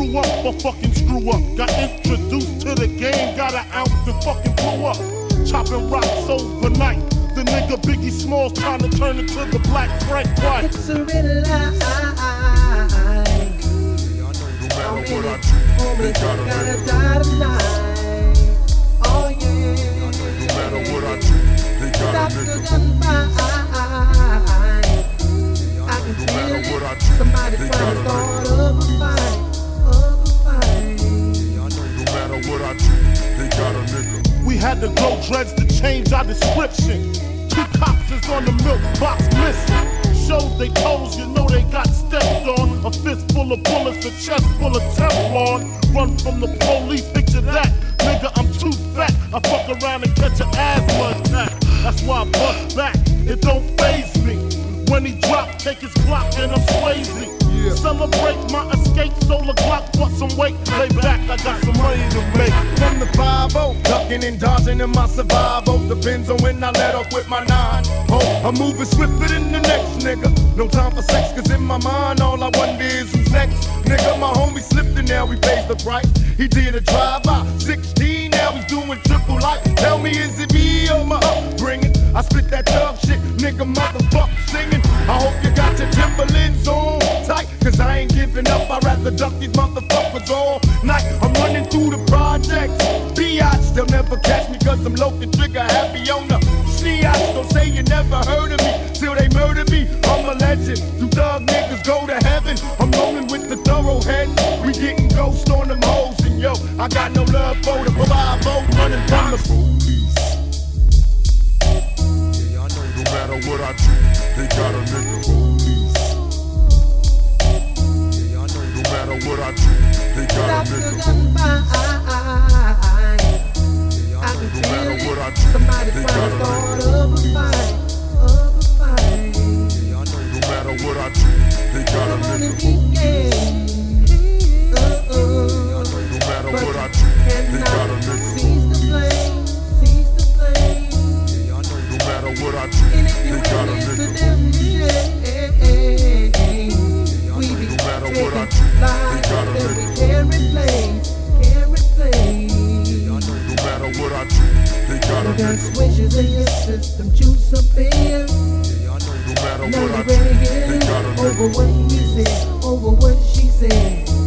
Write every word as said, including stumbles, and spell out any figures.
grew up or fucking screw up. Got introduced to the game, got an ounce and fucking blew up. Chopping rocks overnight. The nigga Biggie Smalls trying to turn into the black Frank White. It's a red line. No matter what I do, they gotta gotta die tonight. Oh yeah. No matter what I do, they gotta Stop the nigga. gunfight. I can No feel matter what I it. do, Somebody they trying to gotta start nigga. up a fight. Up a fight. No matter what I do, they got a nigga. We had to grow dreads to change our description. Two cops is on the milk box missing. Showed they toes, you know they got stepped on. A fist full of bullets, a chest full of Teflon. Run from the police, picture that. Nigga, I'm too fat. I fuck around and catch an asthma attack. That's why I bust back. It don't faze me. When he drop, take his Glock and I'm Swayze. Yeah. Celebrate my escape, solar Glock, bought some weight. Lay back, I got some money to make. From the five oh, ducking and dodging in my survival. Depends on when I let off with my nine. Oh, I'm moving swifter than the next nigga. No time for sex, cause in my mind all I wonder is who's next. Nigga, my homie slipped and now he pays the price. He did a drive-by, sixteen, now he's doing triple life. Tell me, is it me or my upbringing? I spit that thug shit, nigga, motherfucker singing. I hope you got your Timberlands on tight, cause I ain't giving up. I'd rather duck these motherfuckers all night. I'm running through the projects. Biatch, they'll never catch me cause I'm low and trigger happy on the sneatch. Don't say you never heard of me till they murder me. I'm a legend. You thug niggas go to heaven. I'm rolling with the thoroughheads. We getting ghost on them hoes. And yo, I got no love for the five oh running from the police. No matter what I do, they got a nigga. Police. No matter what I do, they got Stop a the nigga. gunfight. I can No feel matter what I it. do, Somebody they trying got to a start nigga. up a fight. Up a fight. No matter what I do, they got a Come on and nigga. begin. Uh-uh. No matter what I do, they got a nigga. Seize the flame, seize the flame. No matter what I do, And if you they got a ready, it's a nigga. damn shame. We be No matter taking what I do, they lives got a that we nigga. can't replace, can't replace. No matter what I do, they got a You got nigga. switches in your system, juice up in. No matter Now what I you do, ready to they get got a over nigga. what he said, over what she said.